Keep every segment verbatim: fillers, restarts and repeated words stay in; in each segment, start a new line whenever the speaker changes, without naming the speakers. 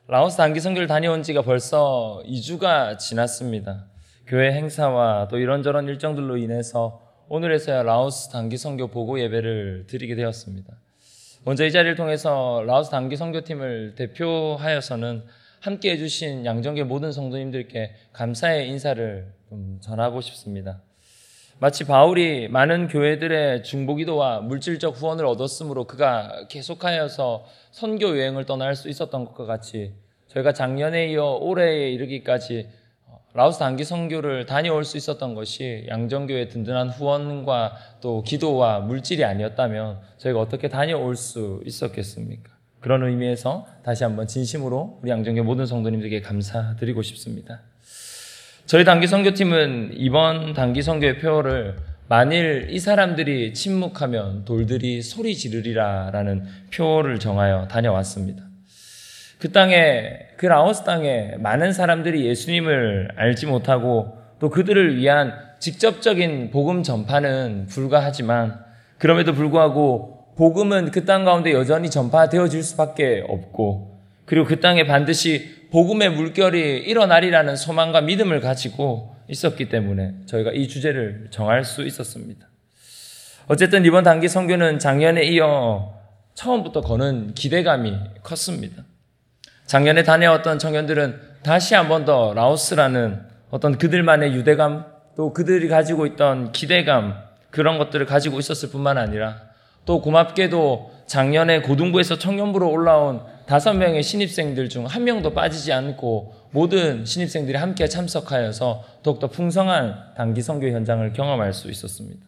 라오스 단기 선교를 다녀온 지가 벌써 이 주가 지났습니다. 교회 행사와 또 이런저런 일정들로 인해서 오늘에서야 라오스 단기 선교 보고 예배를 드리게 되었습니다. 먼저 이 자리를 통해서 라오스 단기 선교팀을 대표하여서는 함께 해주신 양정교회 모든 성도님들께 감사의 인사를 좀 전하고 싶습니다. 마치 바울이 많은 교회들의 중보기도와 물질적 후원을 얻었으므로 그가 계속하여서 선교 여행을 떠날 수 있었던 것과 같이 저희가 작년에 이어 올해에 이르기까지 라오스 단기 선교를 다녀올 수 있었던 것이 양정교회의 든든한 후원과 또 기도와 물질이 아니었다면 저희가 어떻게 다녀올 수 있었겠습니까? 그런 의미에서 다시 한번 진심으로 우리 양정교회 모든 성도님들에게 감사드리고 싶습니다. 저희 단기 선교팀은 이번 단기 선교의 표어를 만일 이 사람들이 침묵하면 돌들이 소리 지르리라 라는 표어를 정하여 다녀왔습니다. 그 땅에, 그 라오스 땅에 많은 사람들이 예수님을 알지 못하고 또 그들을 위한 직접적인 복음 전파는 불가하지만 그럼에도 불구하고 복음은 그 땅 가운데 여전히 전파되어질 수밖에 없고 그리고 그 땅에 반드시 복음의 물결이 일어나리라는 소망과 믿음을 가지고 있었기 때문에 저희가 이 주제를 정할 수 있었습니다. 어쨌든 이번 단기 선교는 작년에 이어 처음부터 거는 기대감이 컸습니다. 작년에 다녀왔던 청년들은 다시 한 번 더 라오스라는 어떤 그들만의 유대감 또 그들이 가지고 있던 기대감 그런 것들을 가지고 있었을 뿐만 아니라 또 고맙게도 작년에 고등부에서 청년부로 올라온 다섯 명의 신입생들 중 한 명도 빠지지 않고 모든 신입생들이 함께 참석하여서 더욱더 풍성한 단기 선교 현장을 경험할 수 있었습니다.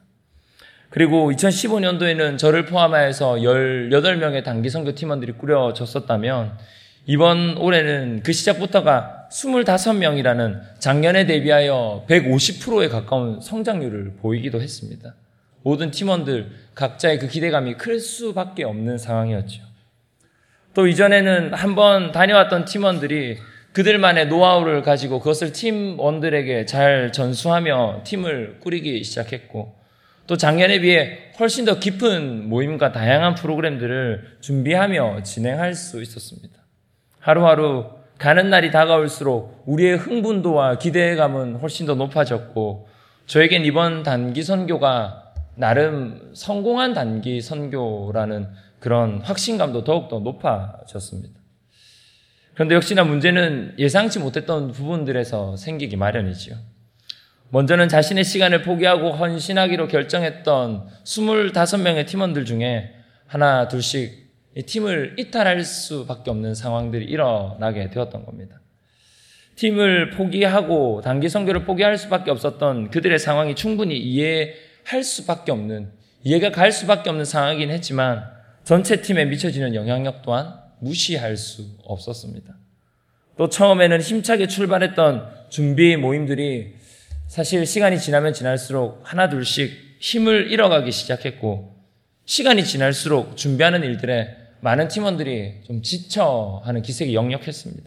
그리고 이천십오 년도에는 저를 포함하여서 열여덟 명의 단기 선교 팀원들이 꾸려졌었다면 이번 올해는 그 시작부터가 스물다섯 명이라는 작년에 대비하여 백오십 퍼센트에 가까운 성장률을 보이기도 했습니다. 모든 팀원들 각자의 그 기대감이 클 수밖에 없는 상황이었죠. 또 이전에는 한번 다녀왔던 팀원들이 그들만의 노하우를 가지고 그것을 팀원들에게 잘 전수하며 팀을 꾸리기 시작했고 또 작년에 비해 훨씬 더 깊은 모임과 다양한 프로그램들을 준비하며 진행할 수 있었습니다. 하루하루 가는 날이 다가올수록 우리의 흥분도와 기대감은 훨씬 더 높아졌고 저에겐 이번 단기 선교가 나름 성공한 단기 선교라는 그런 확신감도 더욱더 높아졌습니다. 그런데 역시나 문제는 예상치 못했던 부분들에서 생기기 마련이지요. 먼저는 자신의 시간을 포기하고 헌신하기로 결정했던 스물다섯 명의 팀원들 중에 하나 둘씩 이 팀을 이탈할 수밖에 없는 상황들이 일어나게 되었던 겁니다. 팀을 포기하고 단기 선교를 포기할 수밖에 없었던 그들의 상황이 충분히 이해할 수밖에 없는, 이해가 갈 수밖에 없는 상황이긴 했지만 전체 팀에 미쳐지는 영향력 또한 무시할 수 없었습니다. 또 처음에는 힘차게 출발했던 준비 모임들이 사실 시간이 지나면 지날수록 하나 둘씩 힘을 잃어가기 시작했고 시간이 지날수록 준비하는 일들에 많은 팀원들이 좀 지쳐하는 기색이 역력했습니다.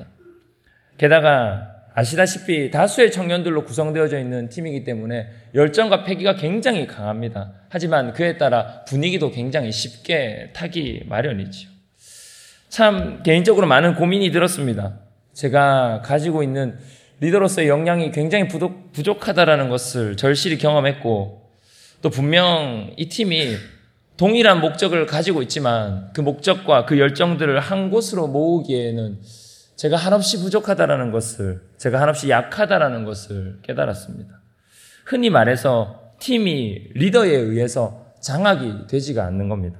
게다가 아시다시피 다수의 청년들로 구성되어져 있는 팀이기 때문에 열정과 패기가 굉장히 강합니다. 하지만 그에 따라 분위기도 굉장히 쉽게 타기 마련이죠. 참 개인적으로 많은 고민이 들었습니다. 제가 가지고 있는 리더로서의 역량이 굉장히 부족, 부족하다라는 것을 절실히 경험했고 또 분명 이 팀이 동일한 목적을 가지고 있지만 그 목적과 그 열정들을 한 곳으로 모으기에는 제가 한없이 부족하다라는 것을, 제가 한없이 약하다라는 것을 깨달았습니다. 흔히 말해서 팀이 리더에 의해서 장악이 되지가 않는 겁니다.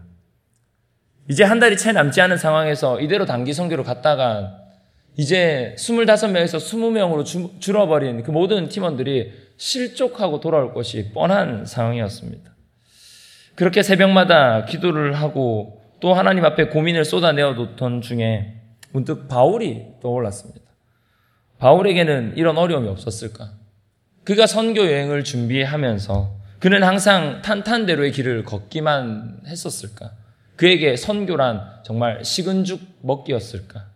이제 한 달이 채 남지 않은 상황에서 이대로 단기 선교로 갔다가 이제 스물다섯 명에서 이십 명으로 주, 줄어버린 그 모든 팀원들이 실족하고 돌아올 것이 뻔한 상황이었습니다. 그렇게 새벽마다 기도를 하고 또 하나님 앞에 고민을 쏟아내어 놓던 중에 문득 바울이 떠올랐습니다. 바울에게는 이런 어려움이 없었을까? 그가 선교 여행을 준비하면서 그는 항상 탄탄대로의 길을 걷기만 했었을까? 그에게 선교란 정말 식은 죽 먹기였을까?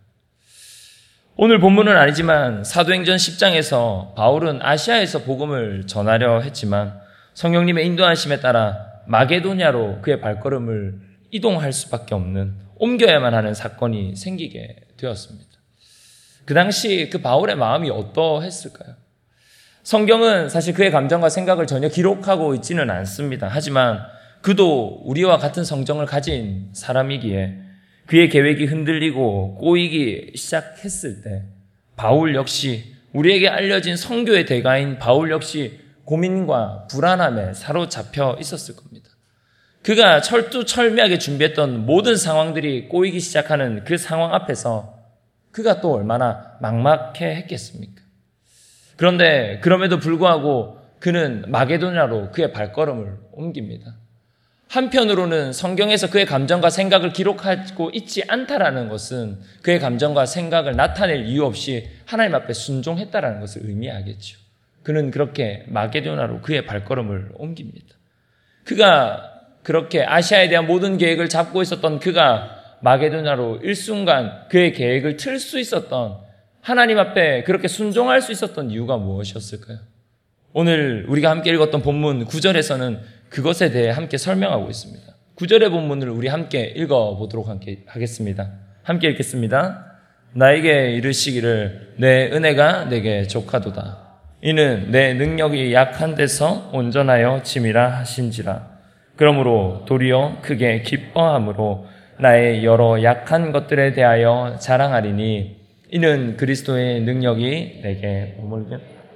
오늘 본문은 아니지만 사도행전 십 장에서 바울은 아시아에서 복음을 전하려 했지만 성령님의 인도하심에 따라 마게도냐로 그의 발걸음을 이동할 수밖에 없는, 옮겨야만 하는 사건이 생기게 되었습니다. 그 당시 그 바울의 마음이 어떠했을까요? 성경은 사실 그의 감정과 생각을 전혀 기록하고 있지는 않습니다. 하지만 그도 우리와 같은 성정을 가진 사람이기에 그의 계획이 흔들리고 꼬이기 시작했을 때 바울 역시, 우리에게 알려진 선교의 대가인 바울 역시 고민과 불안함에 사로잡혀 있었을 겁니다. 그가 철두철미하게 준비했던 모든 상황들이 꼬이기 시작하는 그 상황 앞에서 그가 또 얼마나 막막해 했겠습니까? 그런데 그럼에도 불구하고 그는 마게도냐로 그의 발걸음을 옮깁니다. 한편으로는 성경에서 그의 감정과 생각을 기록하고 있지 않다라는 것은 그의 감정과 생각을 나타낼 이유 없이 하나님 앞에 순종했다라는 것을 의미하겠죠. 그는 그렇게 마게도냐로 그의 발걸음을 옮깁니다. 그가 그렇게 아시아에 대한 모든 계획을 잡고 있었던 그가 마게도냐로 일순간 그의 계획을 틀 수 있었던, 하나님 앞에 그렇게 순종할 수 있었던 이유가 무엇이었을까요? 오늘 우리가 함께 읽었던 본문 구 절에서는 그것에 대해 함께 설명하고 있습니다. 구 절의 본문을 우리 함께 읽어보도록 함께 하겠습니다. 함께 읽겠습니다. 나에게 이르시기를 내 은혜가 내게 족하도다. 이는 내 능력이 약한 데서 온전하여 짐이라 하신지라. 그러므로 도리어 크게 기뻐함으로 나의 여러 약한 것들에 대하여 자랑하리니 이는 그리스도의 능력이 내게 머물게.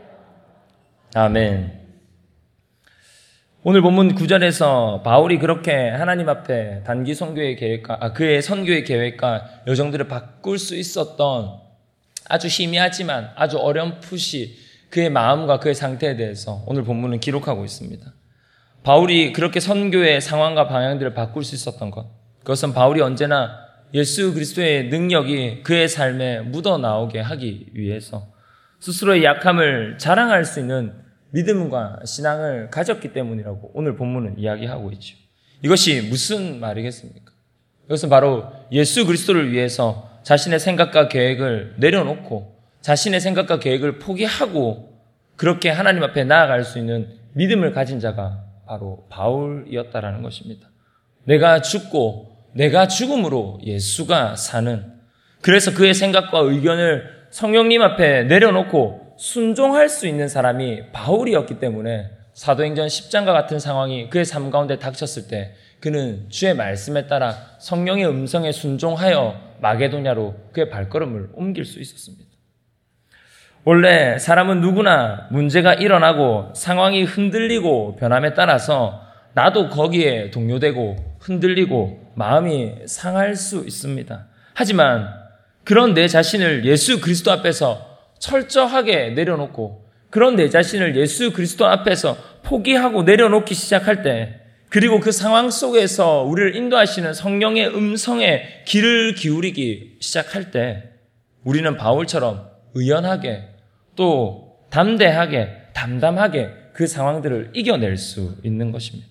아멘. 오늘 본문 구 절에서 바울이 그렇게 하나님 앞에 단기 선교의 계획과 아, 그의 선교의 계획과 여정들을 바꿀 수 있었던 아주 희미하지만 아주 어렴풋이 그의 마음과 그의 상태에 대해서 오늘 본문은 기록하고 있습니다. 바울이 그렇게 선교의 상황과 방향들을 바꿀 수 있었던 것, 그것은 바울이 언제나 예수 그리스도의 능력이 그의 삶에 묻어나오게 하기 위해서 스스로의 약함을 자랑할 수 있는 믿음과 신앙을 가졌기 때문이라고 오늘 본문은 이야기하고 있죠. 이것이 무슨 말이겠습니까? 이것은 바로 예수 그리스도를 위해서 자신의 생각과 계획을 내려놓고 자신의 생각과 계획을 포기하고 그렇게 하나님 앞에 나아갈 수 있는 믿음을 가진 자가 바로 바울이었다라는 것입니다. 내가 죽고 내가 죽음으로 예수가 사는, 그래서 그의 생각과 의견을 성령님 앞에 내려놓고 순종할 수 있는 사람이 바울이었기 때문에 사도행전 십 장과 같은 상황이 그의 삶 가운데 닥쳤을 때 그는 주의 말씀에 따라 성령의 음성에 순종하여 마게도냐로 그의 발걸음을 옮길 수 있었습니다. 원래 사람은 누구나 문제가 일어나고 상황이 흔들리고 변함에 따라서 나도 거기에 동요되고 흔들리고 마음이 상할 수 있습니다. 하지만 그런 내 자신을 예수 그리스도 앞에서 철저하게 내려놓고 그런 내 자신을 예수 그리스도 앞에서 포기하고 내려놓기 시작할 때, 그리고 그 상황 속에서 우리를 인도하시는 성령의 음성에 귀를 기울이기 시작할 때 우리는 바울처럼 의연하게 또 담대하게 담담하게 그 상황들을 이겨낼 수 있는 것입니다.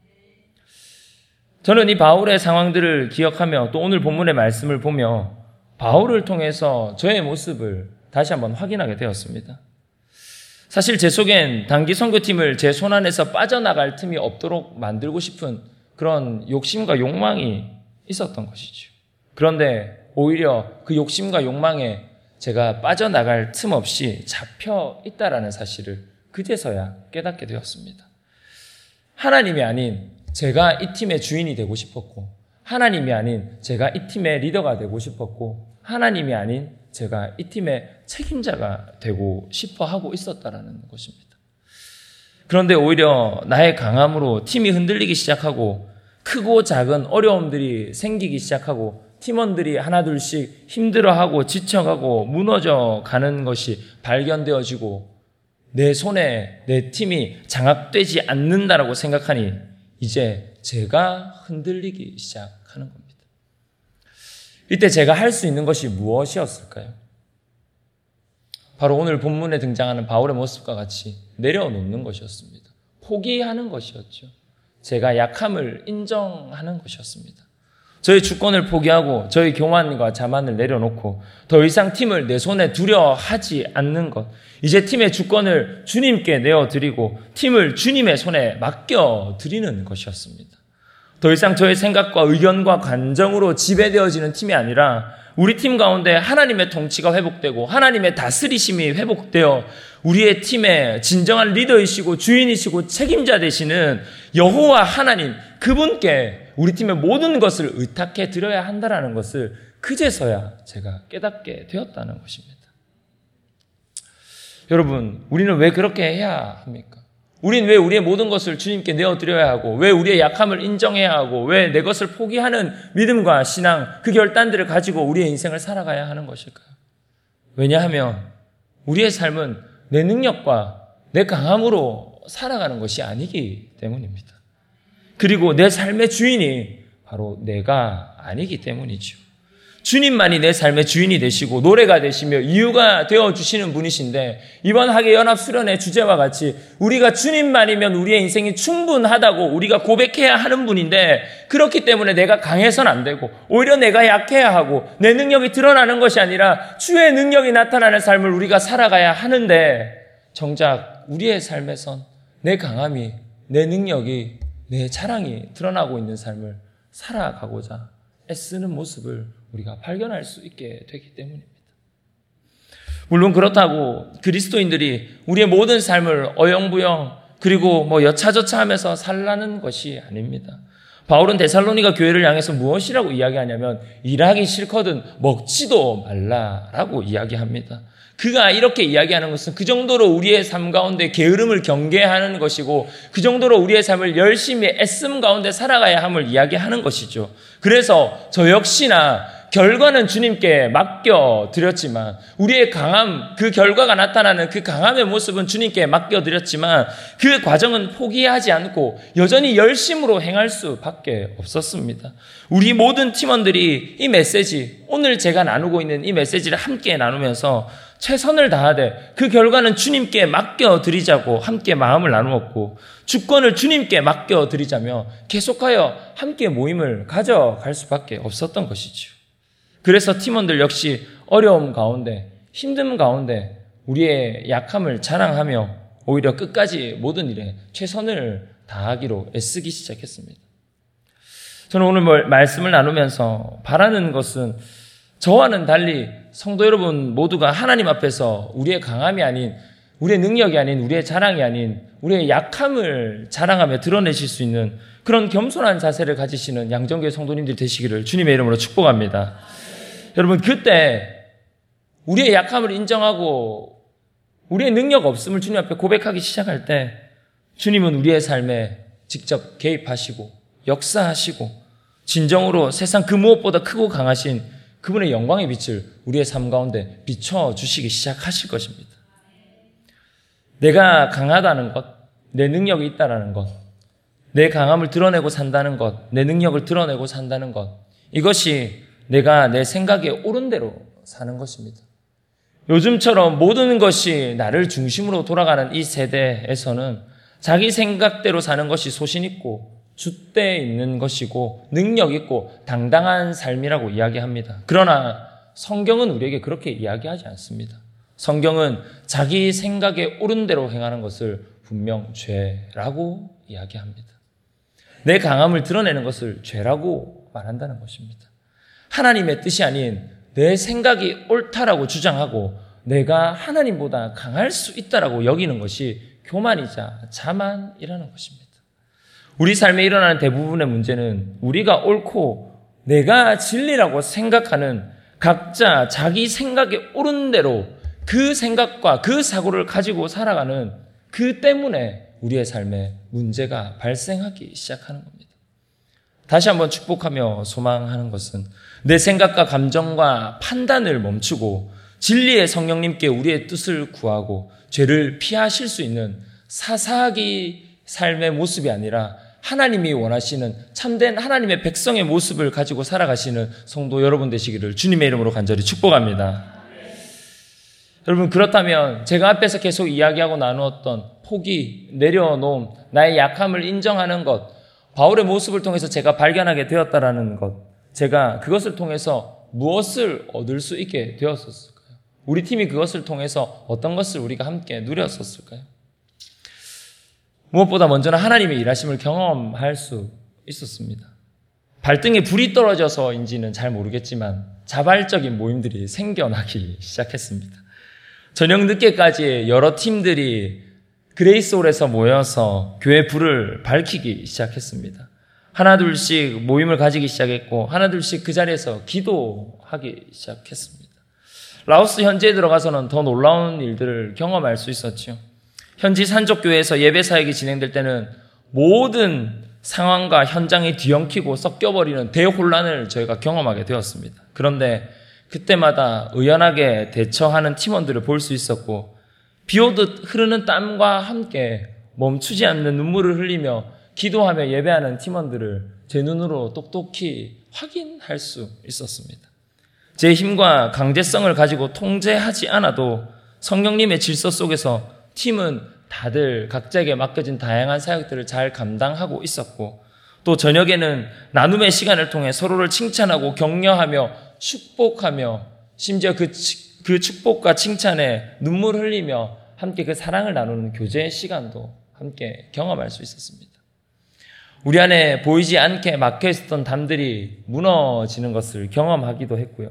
저는 이 바울의 상황들을 기억하며 또 오늘 본문의 말씀을 보며 바울을 통해서 저의 모습을 다시 한번 확인하게 되었습니다. 사실 제 속엔 단기 선교팀을 제 손 안에서 빠져나갈 틈이 없도록 만들고 싶은 그런 욕심과 욕망이 있었던 것이죠. 그런데 오히려 그 욕심과 욕망에 제가 빠져나갈 틈 없이 잡혀 있다라는 사실을 그제서야 깨닫게 되었습니다. 하나님이 아닌 제가 이 팀의 주인이 되고 싶었고, 하나님이 아닌 제가 이 팀의 리더가 되고 싶었고, 하나님이 아닌 제가 이 팀의 책임자가 되고 싶어 하고 있었다라는 것입니다. 그런데 오히려 나의 강함으로 팀이 흔들리기 시작하고 크고 작은 어려움들이 생기기 시작하고 팀원들이 하나둘씩 힘들어하고 지쳐가고 무너져 가는 것이 발견되어지고 내 손에 내 팀이 장악되지 않는다라고 생각하니 이제 제가 흔들리기 시작하는 겁니다. 이때 제가 할 수 있는 것이 무엇이었을까요? 바로 오늘 본문에 등장하는 바울의 모습과 같이 내려놓는 것이었습니다. 포기하는 것이었죠. 제가 약함을 인정하는 것이었습니다. 저의 주권을 포기하고 저의 교만과 자만을 내려놓고 더 이상 팀을 내 손에 두려 하지 않는 것. 이제 팀의 주권을 주님께 내어드리고 팀을 주님의 손에 맡겨드리는 것이었습니다. 더 이상 저의 생각과 의견과 감정으로 지배되어지는 팀이 아니라 우리 팀 가운데 하나님의 통치가 회복되고 하나님의 다스리심이 회복되어 우리의 팀의 진정한 리더이시고 주인이시고 책임자 되시는 여호와 하나님, 그분께 우리 팀의 모든 것을 의탁해 드려야 한다는 것을 그제서야 제가 깨닫게 되었다는 것입니다. 여러분, 우리는 왜 그렇게 해야 합니까? 우리는 왜 우리의 모든 것을 주님께 내어드려야 하고, 왜 우리의 약함을 인정해야 하고, 왜 내 것을 포기하는 믿음과 신앙, 그 결단들을 가지고 우리의 인생을 살아가야 하는 것일까요? 왜냐하면 우리의 삶은 내 능력과 내 강함으로 살아가는 것이 아니기 때문입니다. 그리고 내 삶의 주인이 바로 내가 아니기 때문이죠. 주님만이 내 삶의 주인이 되시고 노래가 되시며 이유가 되어주시는 분이신데, 이번 학예 연합 수련의 주제와 같이 우리가 주님만이면 우리의 인생이 충분하다고 우리가 고백해야 하는 분인데, 그렇기 때문에 내가 강해서는 안 되고 오히려 내가 약해야 하고 내 능력이 드러나는 것이 아니라 주의 능력이 나타나는 삶을 우리가 살아가야 하는데, 정작 우리의 삶에선 내 강함이, 내 능력이, 내 자랑이 드러나고 있는 삶을 살아가고자 애쓰는 모습을 우리가 발견할 수 있게 되기 때문입니다. 물론 그렇다고 그리스도인들이 우리의 모든 삶을 어영부영 그리고 뭐 여차저차하면서 살라는 것이 아닙니다. 바울은 데살로니가 교회를 향해서 무엇이라고 이야기하냐면 일하기 싫거든 먹지도 말라라고 이야기합니다. 그가 이렇게 이야기하는 것은 그 정도로 우리의 삶 가운데 게으름을 경계하는 것이고, 그 정도로 우리의 삶을 열심히 애씀 가운데 살아가야 함을 이야기하는 것이죠. 그래서 저 역시나 결과는 주님께 맡겨드렸지만, 우리의 강함, 그 결과가 나타나는 그 강함의 모습은 주님께 맡겨드렸지만, 그 과정은 포기하지 않고 여전히 열심으로 행할 수밖에 없었습니다. 우리 모든 팀원들이 이 메시지, 오늘 제가 나누고 있는 이 메시지를 함께 나누면서 최선을 다하되 그 결과는 주님께 맡겨드리자고 함께 마음을 나누었고, 주권을 주님께 맡겨드리자며 계속하여 함께 모임을 가져갈 수밖에 없었던 것이죠. 그래서 팀원들 역시 어려움 가운데, 힘듦 가운데 우리의 약함을 자랑하며 오히려 끝까지 모든 일에 최선을 다하기로 애쓰기 시작했습니다. 저는 오늘 말씀을 나누면서 바라는 것은, 저와는 달리 성도 여러분 모두가 하나님 앞에서 우리의 강함이 아닌, 우리의 능력이 아닌, 우리의 자랑이 아닌 우리의 약함을 자랑하며 드러내실 수 있는 그런 겸손한 자세를 가지시는 양정교회 성도님들 되시기를 주님의 이름으로 축복합니다. 여러분, 그때 우리의 약함을 인정하고 우리의 능력 없음을 주님 앞에 고백하기 시작할 때, 주님은 우리의 삶에 직접 개입하시고 역사하시고 진정으로 세상 그 무엇보다 크고 강하신 그분의 영광의 빛을 우리의 삶 가운데 비춰주시기 시작하실 것입니다. 내가 강하다는 것, 내 능력이 있다는 것, 내 강함을 드러내고 산다는 것, 내 능력을 드러내고 산다는 것, 이것이 내가 내 생각에 옳은 대로 사는 것입니다. 요즘처럼 모든 것이 나를 중심으로 돌아가는 이 세대에서는 자기 생각대로 사는 것이 소신 있고 줏대 있는 것이고 능력 있고 당당한 삶이라고 이야기합니다. 그러나 성경은 우리에게 그렇게 이야기하지 않습니다. 성경은 자기 생각에 옳은 대로 행하는 것을 분명 죄라고 이야기합니다. 내 강함을 드러내는 것을 죄라고 말한다는 것입니다. 하나님의 뜻이 아닌 내 생각이 옳다라고 주장하고 내가 하나님보다 강할 수 있다라고 여기는 것이 교만이자 자만이라는 것입니다. 우리 삶에 일어나는 대부분의 문제는 우리가 옳고 내가 진리라고 생각하는 각자 자기 생각에 옳은 대로 그 생각과 그 사고를 가지고 살아가는 그 때문에 우리의 삶에 문제가 발생하기 시작하는 겁니다. 다시 한번 축복하며 소망하는 것은 내 생각과 감정과 판단을 멈추고 진리의 성령님께 우리의 뜻을 구하고 죄를 피하실 수 있는 사사기 삶의 모습이 아니라 하나님이 원하시는 참된 하나님의 백성의 모습을 가지고 살아가시는 성도 여러분 되시기를 주님의 이름으로 간절히 축복합니다. 여러분, 그렇다면 제가 앞에서 계속 이야기하고 나누었던 포기, 내려놓음, 나의 약함을 인정하는 것, 바울의 모습을 통해서 제가 발견하게 되었다라는 것, 제가 그것을 통해서 무엇을 얻을 수 있게 되었었을까요? 우리 팀이 그것을 통해서 어떤 것을 우리가 함께 누렸었을까요? 무엇보다 먼저는 하나님의 일하심을 경험할 수 있었습니다. 발등에 불이 떨어져서인지는 잘 모르겠지만 자발적인 모임들이 생겨나기 시작했습니다. 저녁 늦게까지 여러 팀들이 그레이스홀에서 모여서 교회 불을 밝히기 시작했습니다. 하나둘씩 모임을 가지기 시작했고 하나둘씩 그 자리에서 기도하기 시작했습니다. 라오스 현지에 들어가서는 더 놀라운 일들을 경험할 수 있었죠. 현지 산족교회에서 예배 사역이 진행될 때는 모든 상황과 현장이 뒤엉키고 섞여버리는 대혼란을 저희가 경험하게 되었습니다. 그런데 그때마다 의연하게 대처하는 팀원들을 볼 수 있었고 비오듯 흐르는 땀과 함께 멈추지 않는 눈물을 흘리며 기도하며 예배하는 팀원들을 제 눈으로 똑똑히 확인할 수 있었습니다. 제 힘과 강제성을 가지고 통제하지 않아도 성령님의 질서 속에서 팀은 다들 각자에게 맡겨진 다양한 사역들을 잘 감당하고 있었고 또 저녁에는 나눔의 시간을 통해 서로를 칭찬하고 격려하며 축복하며 심지어 그, 그 축복과 칭찬에 눈물 흘리며 함께 그 사랑을 나누는 교제의 시간도 함께 경험할 수 있었습니다. 우리 안에 보이지 않게 막혀 있었던 담들이 무너지는 것을 경험하기도 했고요.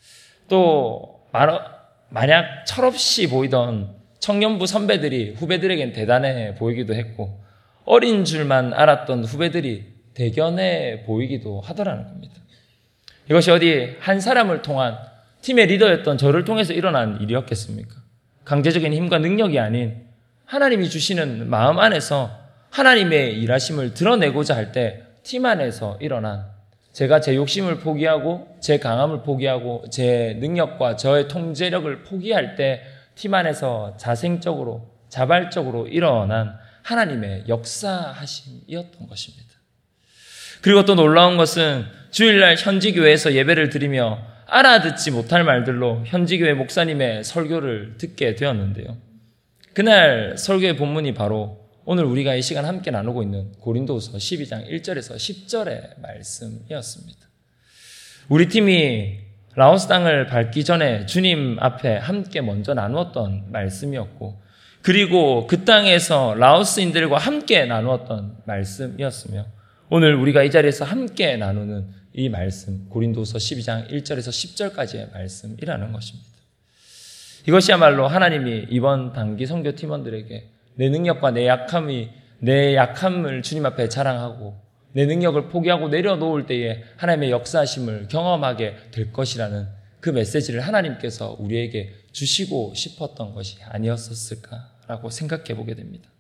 또 만약 철없이 보이던 청년부 선배들이 후배들에겐 대단해 보이기도 했고 어린 줄만 알았던 후배들이 대견해 보이기도 하더라는 겁니다. 이것이 어디 한 사람을 통한 팀의 리더였던 저를 통해서 일어난 일이었겠습니까? 강제적인 힘과 능력이 아닌 하나님이 주시는 마음 안에서 하나님의 일하심을 드러내고자 할 때 팀 안에서 일어난 제가 제 욕심을 포기하고 제 강함을 포기하고 제 능력과 저의 통제력을 포기할 때 팀 안에서 자생적으로 자발적으로 일어난 하나님의 역사하심이었던 것입니다. 그리고 또 놀라운 것은 주일날 현지교회에서 예배를 드리며 알아듣지 못할 말들로 현지교회 목사님의 설교를 듣게 되었는데요. 그날 설교의 본문이 바로 오늘 우리가 이 시간 함께 나누고 있는 고린도후서 십이 장 일 절에서 십 절의 말씀이었습니다. 우리 팀이 라오스 땅을 밟기 전에 주님 앞에 함께 먼저 나누었던 말씀이었고 그리고 그 땅에서 라오스인들과 함께 나누었던 말씀이었으며 오늘 우리가 이 자리에서 함께 나누는 이 말씀 고린도후서 십이 장 일 절에서 십 절까지의 말씀이라는 것입니다. 이것이야말로 하나님이 이번 단기 선교 팀원들에게 내 능력과 내 약함이 내 약함을 주님 앞에 자랑하고 내 능력을 포기하고 내려놓을 때에 하나님의 역사하심을 경험하게 될 것이라는 그 메시지를 하나님께서 우리에게 주시고 싶었던 것이 아니었었을까라고 생각해 보게 됩니다.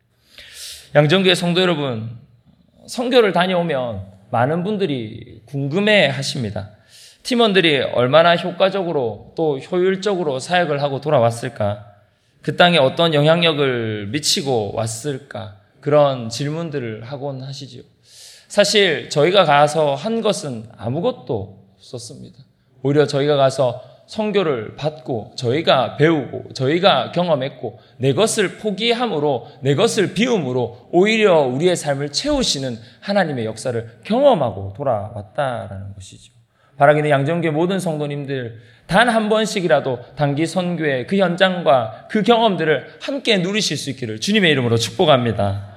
양정교회 성도 여러분, 선교를 다녀오면 많은 분들이 궁금해 하십니다. 팀원들이 얼마나 효과적으로 또 효율적으로 사역을 하고 돌아왔을까? 그 땅에 어떤 영향력을 미치고 왔을까? 그런 질문들을 하곤 하시죠. 사실 저희가 가서 한 것은 아무것도 없었습니다. 오히려 저희가 가서 선교를 받고 저희가 배우고 저희가 경험했고 내 것을 포기함으로 내 것을 비움으로 오히려 우리의 삶을 채우시는 하나님의 역사를 경험하고 돌아왔다라는 것이죠. 바라기는 양정교회 모든 성도님들 단 한 번씩이라도 단기 선교의 그 현장과 그 경험들을 함께 누리실 수 있기를 주님의 이름으로 축복합니다.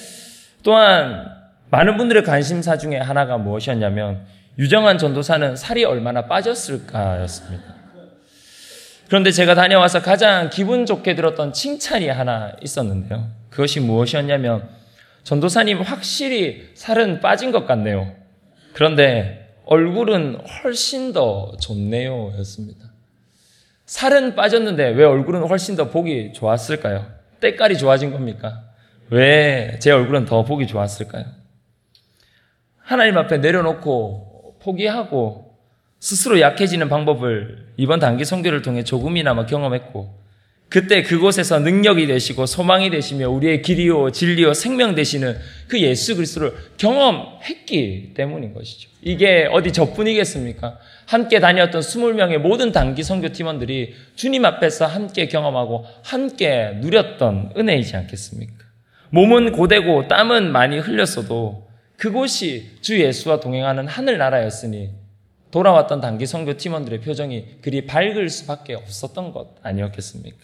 또한 많은 분들의 관심사 중에 하나가 무엇이었냐면 유정한 전도사는 살이 얼마나 빠졌을까였습니다. 그런데 제가 다녀와서 가장 기분 좋게 들었던 칭찬이 하나 있었는데요. 그것이 무엇이었냐면 전도사님 확실히 살은 빠진 것 같네요. 그런데 얼굴은 훨씬 더 좋네요 였습니다. 살은 빠졌는데 왜 얼굴은 훨씬 더 보기 좋았을까요? 때깔이 좋아진 겁니까? 왜 제 얼굴은 더 보기 좋았을까요? 하나님 앞에 내려놓고 포기하고 스스로 약해지는 방법을 이번 단기 선교를 통해 조금이나마 경험했고 그때 그곳에서 능력이 되시고 소망이 되시며 우리의 길이요 진리요 생명 되시는 그 예수 그리스도를 경험했기 때문인 것이죠. 이게 어디 저뿐이겠습니까? 함께 다녔던 스물 명의 모든 단기 선교 팀원들이 주님 앞에서 함께 경험하고 함께 누렸던 은혜이지 않겠습니까? 몸은 고되고 땀은 많이 흘렸어도 그곳이 주 예수와 동행하는 하늘나라였으니 돌아왔던 단기 선교 팀원들의 표정이 그리 밝을 수밖에 없었던 것 아니었겠습니까?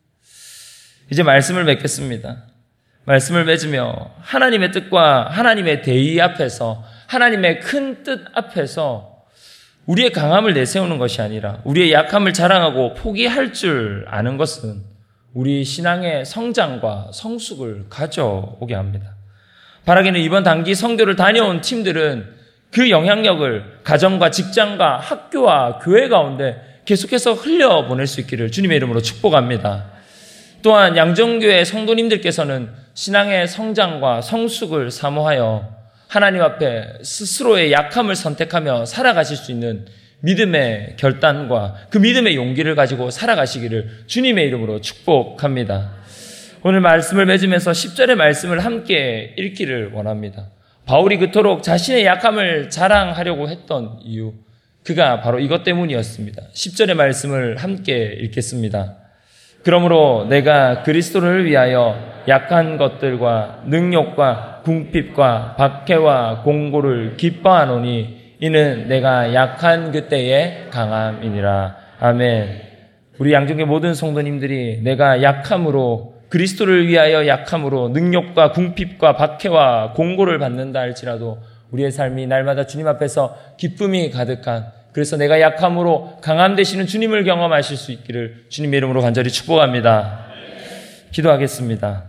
이제 말씀을 맺겠습니다. 말씀을 맺으며 하나님의 뜻과 하나님의 대의 앞에서 하나님의 큰 뜻 앞에서 우리의 강함을 내세우는 것이 아니라 우리의 약함을 자랑하고 포기할 줄 아는 것은 우리 신앙의 성장과 성숙을 가져오게 합니다. 바라기는 이번 단기 선교를 다녀온 팀들은 그 영향력을 가정과 직장과 학교와 교회 가운데 계속해서 흘려보낼 수 있기를 주님의 이름으로 축복합니다. 또한 양정교회 성도님들께서는 신앙의 성장과 성숙을 사모하여 하나님 앞에 스스로의 약함을 선택하며 살아가실 수 있는 믿음의 결단과 그 믿음의 용기를 가지고 살아가시기를 주님의 이름으로 축복합니다. 오늘 말씀을 맺으면서 십 절의 말씀을 함께 읽기를 원합니다. 바울이 그토록 자신의 약함을 자랑하려고 했던 이유, 그가 바로 이것 때문이었습니다. 십 절의 말씀을 함께 읽겠습니다. 그러므로 내가 그리스도를 위하여 약한 것들과 능욕과 궁핍과 박해와 공고를 기뻐하노니 이는 내가 약한 그때의 강함이니라. 아멘. 우리 양정교회 모든 성도님들이 내가 약함으로, 그리스도를 위하여 약함으로 능욕과 궁핍과 박해와 공고를 받는다 할지라도 우리의 삶이 날마다 주님 앞에서 기쁨이 가득한, 그래서 내가 약함으로 강함 되시는 주님을 경험하실 수 있기를 주님의 이름으로 간절히 축복합니다. 기도하겠습니다.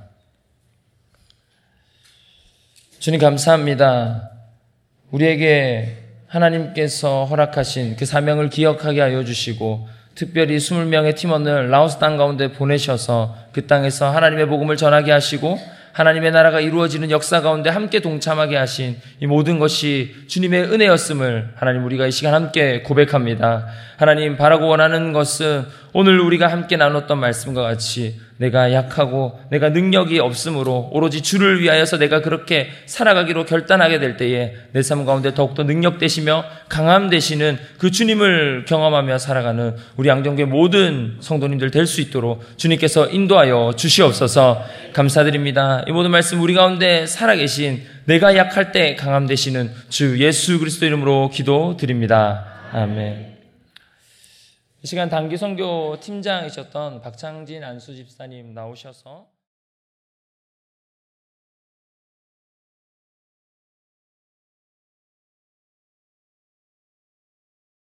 주님 감사합니다. 우리에게 하나님께서 허락하신 그 사명을 기억하게 하여 주시고 특별히 이십 명의 팀원을 라오스 땅 가운데 보내셔서 그 땅에서 하나님의 복음을 전하게 하시고 하나님의 나라가 이루어지는 역사 가운데 함께 동참하게 하신 이 모든 것이 주님의 은혜였음을 하나님 우리가 이 시간 함께 고백합니다. 하나님 바라고 원하는 것은 오늘 우리가 함께 나눴던 말씀과 같이 내가 약하고 내가 능력이 없으므로 오로지 주를 위하여서 내가 그렇게 살아가기로 결단하게 될 때에 내 삶 가운데 더욱더 능력 되시며 강함 되시는 그 주님을 경험하며 살아가는 우리 양정교회 모든 성도님들 될 수 있도록 주님께서 인도하여 주시옵소서. 감사드립니다. 이 모든 말씀 우리 가운데 살아계신 내가 약할 때 강함 되시는 주 예수 그리스도 이름으로 기도드립니다. 아멘. 이 시간 단기 선교 팀장이셨던 박창진 안수 집사님 나오셔서